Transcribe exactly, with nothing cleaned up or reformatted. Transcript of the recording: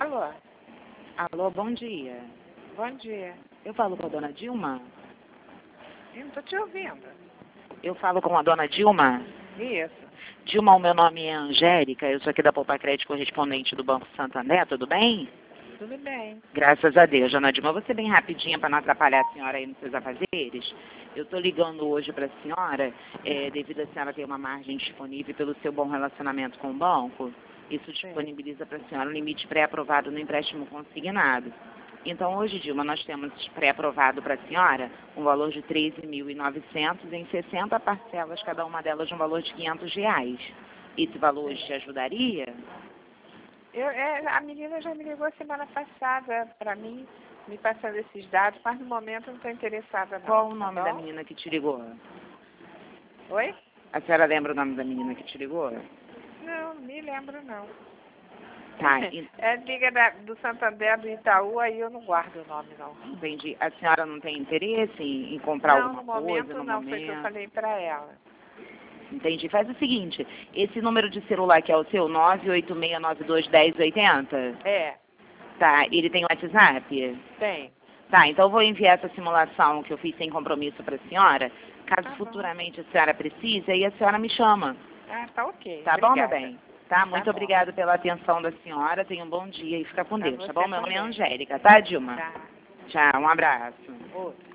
Alô? Alô, bom dia. Bom dia. Eu falo com a dona Dilma? Eu não tô te ouvindo. Eu falo com a dona Dilma? Isso. Dilma, o meu nome é Angélica, eu sou aqui da Poupa Crédito, correspondente do Banco Santander, tudo bem? Tudo bem. Graças a Deus, dona Dilma. Vou ser bem rapidinha para não atrapalhar a senhora aí nos seus afazeres. Eu estou ligando hoje para a senhora, é, devido a senhora ter uma margem disponível pelo seu bom relacionamento com o banco. Isso disponibiliza para a senhora um limite pré-aprovado no empréstimo consignado. Então, hoje, Dilma, nós temos pré-aprovado para a senhora um valor de treze mil e novecentos em sessenta parcelas, cada uma delas de um valor de quinhentos reais. Esse valor hoje te ajudaria? Eu, é, a menina já me ligou semana passada para mim, me passando esses dados, mas no momento eu não estou interessada não. Qual o nome Tá da bom? menina que te ligou? Oi? A senhora lembra o nome da menina que te ligou? Não, não me lembro não. Tá, e- É liga da, do Santander, do Itaú, aí eu não guardo o nome não. entendi. A senhora não tem interesse em, em comprar Não, alguma no coisa momento no não, foi o que eu momento? falei para ela. Entendi. Faz o seguinte, esse número de celular que é o seu, nove oito seis nove dois um zero oito zero, É, tá, ele tem WhatsApp? tem. Tá, então eu vou enviar essa simulação que eu fiz sem compromisso para a senhora. Caso Tá bom. futuramente a senhora precise, aí a senhora me chama. Ah, tá ok. Tá bom, meu Obrigada. bem? Tá, muito bom. obrigada pela atenção da senhora. Tenha um bom dia e fica com Pra Deus, tá você bom? Meu nome é também. Angélica, tá, Dilma? Tá. Tchau, um abraço. Outro.